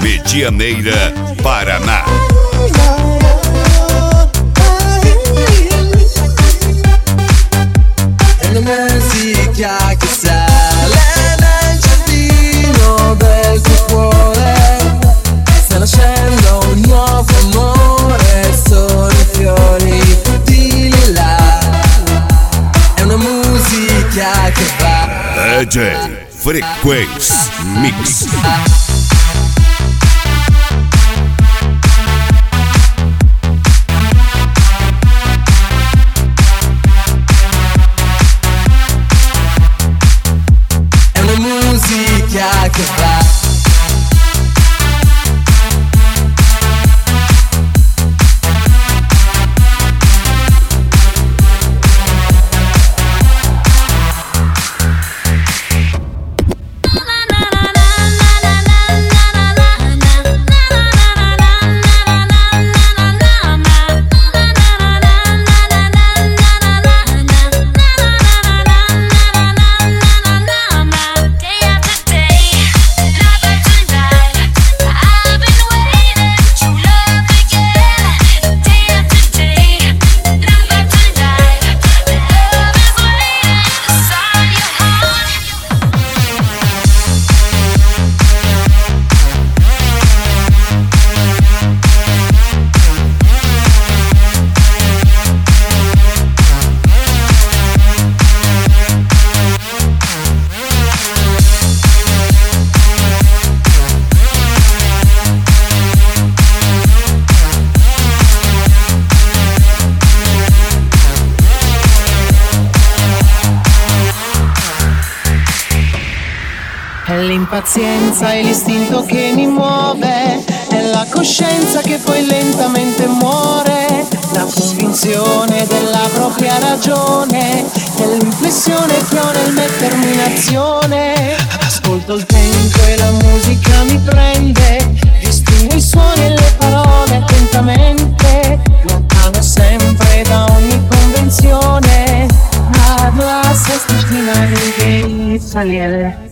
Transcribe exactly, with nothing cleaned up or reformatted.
Medianeira, Paraná. È una musica che sale nel giardino del tuo cuore, sta nascendo un nuovo amore, sono i fiori di lilla. È una musica che va D J Frequenz Mix. Musica che va. È l'impazienza e l'istinto che mi muove, è la coscienza che poi lentamente muore, la convinzione della propria ragione, è l'inflessione che ho nel mettermi in azione. Ascolto il tempo e la musica mi prende, distingo i suoni e le parole attentamente, lontano sempre da ogni convenzione, ad la sestina di saliere.